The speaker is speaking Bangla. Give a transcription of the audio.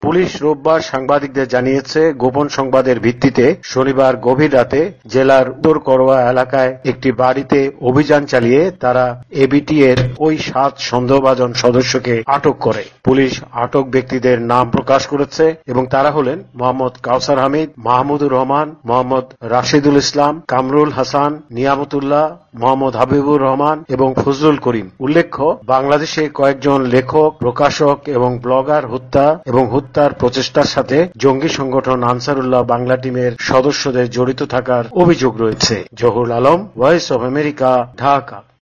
পুলিশ রোববার সাংবাদিকদের জানিয়েছে, গোপন সংবাদের ভিত্তিতে শনিবার গভীর রাতে জেলার উত্তর করোয়া এলাকায় একটি বাড়িতে অভিযান চালিয়ে তারা এবিটি এর ওই 7 সন্দেহভাজন সদস্যকে আটক করে। পুলিশ আটক ব্যক্তিদের নাম প্রকাশ করেছে এবং তারা হলেন মোহাম্মদ কাউসার হামিদ, মাহমুদুর রহমান, মোহাম্মদ রাশিদুল ইসলাম, কামরুল হাসান, নিয়ামতুল্লাহ, মোহাম্মদ হাবিবুর রহমান এবং ফজলুল করিম। উল্লেখ্য, বাংলাদেশে কয়েকজন লেখক, প্রকাশক এবং ব্লগার হত্যার প্রচেষ্টার সাথে জঙ্গি সংগঠন আনসারুল্লাহ বাংলা টিমের সদস্যদের জড়িত থাকার অভিযোগ রয়েছে। Zahurul Alam, voice of America, Dhaka.